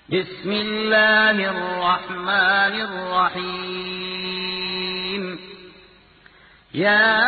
بسم الله الرحمن الرحيم. يا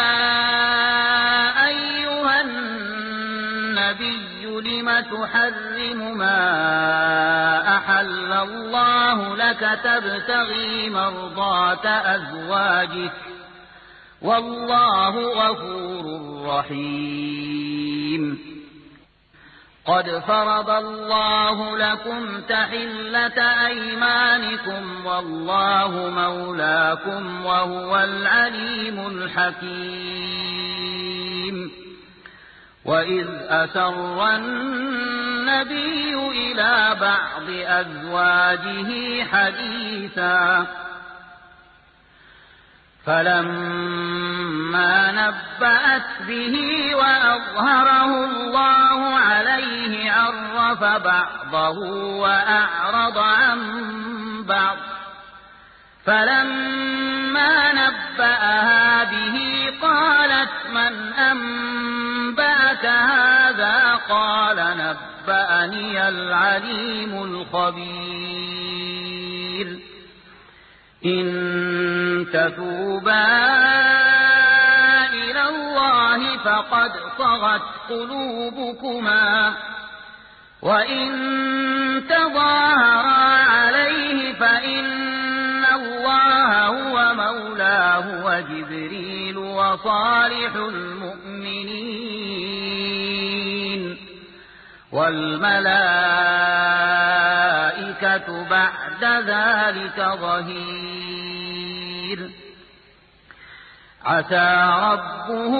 أيها النبي لم تحرم ما أحل الله لك تبتغي مرضات أزواجك والله غفور رحيم. قد فرض الله لكم تحلة أيمانكم والله مولاكم وهو العليم الحكيم. وإذ أسر النبي إلى بعض أزواجه حديثا فلما نبأت به وأظهره الله عليه عرف بعضه وأعرض عن بعض. فلما نبأها به قالت من أنبأك هذا؟ قال نبأني العليم الخبير. إن تتوبا إلى الله فقد صغت قلوبكما وإن تظاهرا عليه فإن الله هو مولاه وجبريل وصالح المؤمنين والملائكة بعد ذلك ظهير. عسى ربه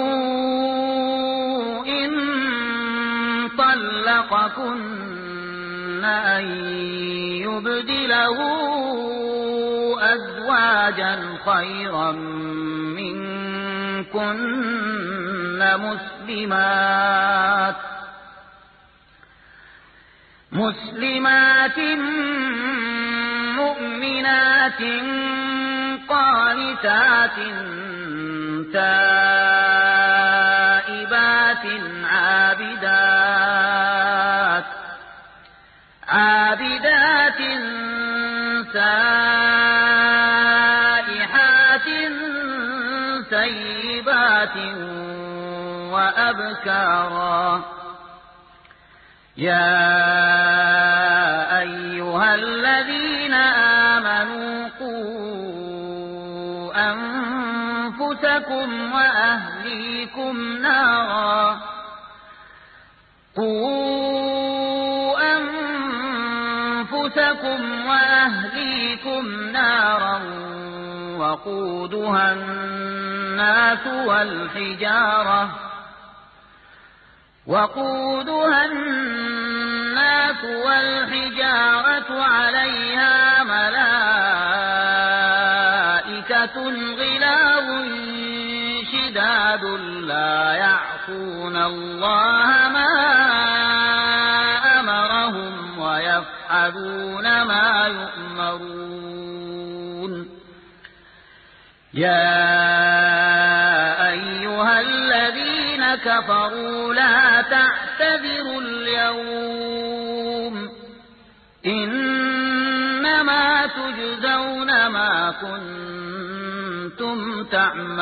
إن طلقكن أن يبدله أزواجا خيرا منكن مسلمات مؤمنات قانتات تائبات عابدات سائحات ثيبات وأبكارا. يا أيها الذين آمنوا قوا أنفسكم وأهليكم نارا وقودها الناس والحجارة عليها ملائكة غلاظ شداد لا يعصون الله ما أمرهم ويفعلون ما يؤمرون. يا أيها الذين كفروا لا تعتذروا اليوم إنما تجزون ما كنتم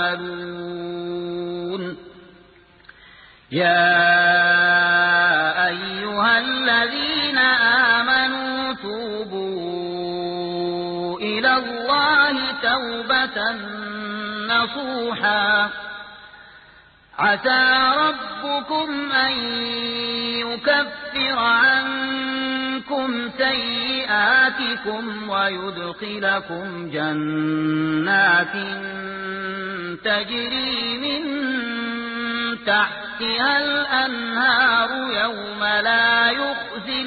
تعملون. يا أيها الذين آمنوا توبوا إلى الله توبة نصوحا عسى ربكم أن يكفر عنكم سيئاتكم ويدخلكم جنات تجري من تحتها الأنهار يوم لا يخزي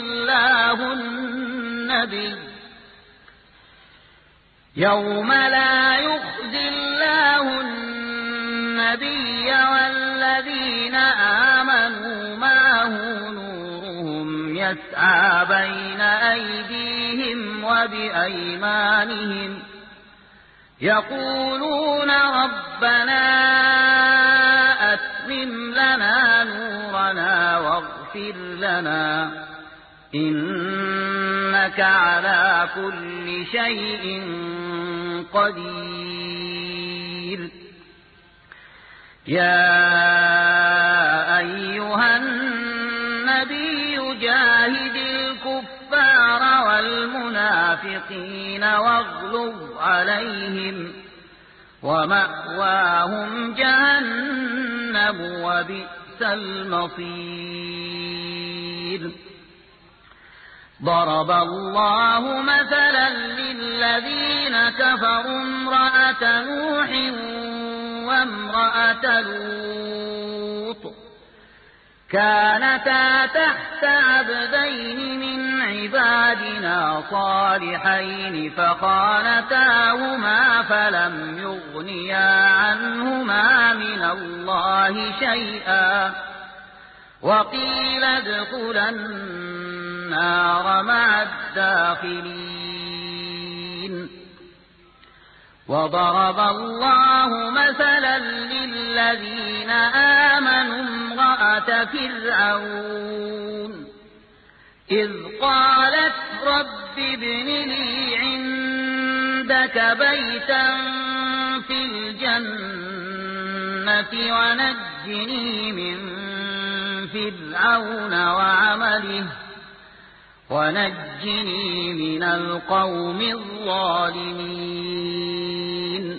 الله النبي والذين آمنوا معه نورهم يسعى بين أيديهم وبأيمانهم يقولون ربنا أتمم لنا نورنا واغفر لنا إنك إنك على كل شيء قدير. يا أيها النبي جاهد الكفار والمنافقين واغلظ عليهم ومأواهم جهنم وبئس المصير. ضرب الله مثلا للذين كفروا امرأة نوح وامرأة لوط كانتا تحت عبدين من عبادنا صالحين فخانتاهما فلم يغنيا عنهما من الله شيئا وقيل ادخلا النار مع الداخلين. وضرب الله مثلا للذين آمنوا امرأة فرعون إذ قالت رب ابن لي عندك بيتا في الجنة ونجني من فرعون وعمله ونجني من القوم الظالمين.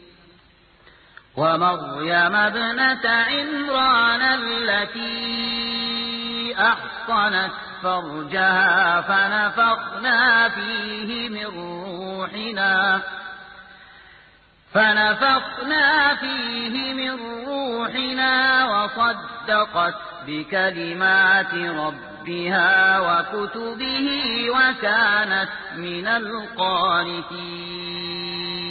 ومريم ابنة عمران التي أحصنت فرجها فنفخنا فيه من روحنا وصدقت بكلمات ربها وكتبه وكانت من القانتين.